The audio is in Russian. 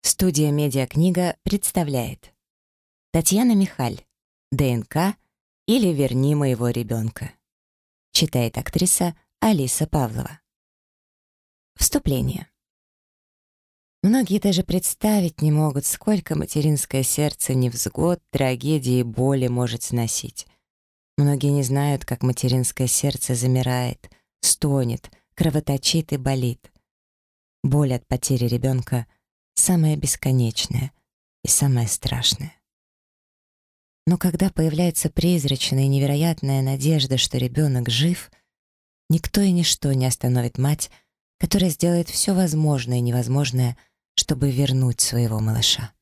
Студия «Медиакнига» представляет Татьяна Михаль «ДНК» или «Верни моего ребенка». Читает актриса Алиса Павлова. Вступление. Многие даже представить не могут, сколько материнское сердце невзгод, трагедий и боли может сносить. Многие не знают, как материнское сердце замирает, стонет, кровоточит и болит. Боль от потери ребенка — самая бесконечная и самая страшная. Но когда появляется призрачная и невероятная надежда, что ребенок жив, никто и ничто не остановит мать, которая сделает все возможное и невозможное, чтобы вернуть своего малыша.